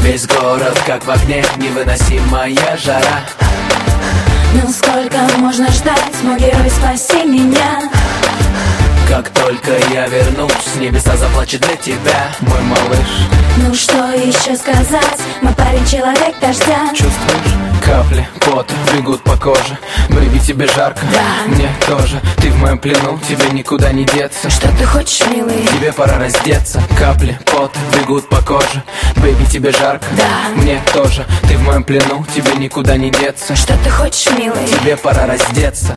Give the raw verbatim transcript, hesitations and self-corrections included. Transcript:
Весь город как в огне, невыносимая жара. Ну сколько можно ждать, мой герой, спаси меня. Как только я вернусь, небеса заплачут для тебя, мой малыш. Ну что еще сказать, мой парень человек дождя. Чувствуешь? Капли пота бегут по коже. Бэйби, тебе жарко? Да. Мне тоже. Ты в моем плену, тебе никуда не деться. Что ты хочешь, милый? Тебе пора раздеться. Капли пота бегут по коже. Бэйби, тебе жарко? Да. Мне тоже. Ты в моем плену, тебе никуда не деться. Что ты хочешь, милый? Тебе пора раздеться.